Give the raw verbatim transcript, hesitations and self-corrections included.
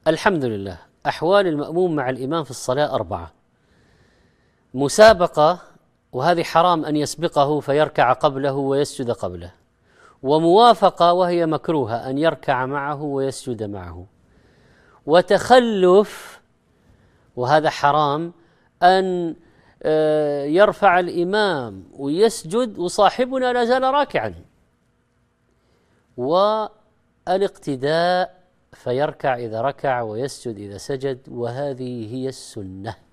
الحمد لله. أحوال المأموم مع الإمام في الصلاة أربعة: مسابقة، وهذه حرام أن يسبقه فيركع قبله ويسجد قبله، وموافقة وهي مكروهة أن يركع معه ويسجد معه، وتخلف وهذا حرام أن يرفع الإمام ويسجد وصاحبنا لا زال راكعا، والاقتداء فيركع إذا ركع ويسجد إذا سجد، وهذه هي السنة.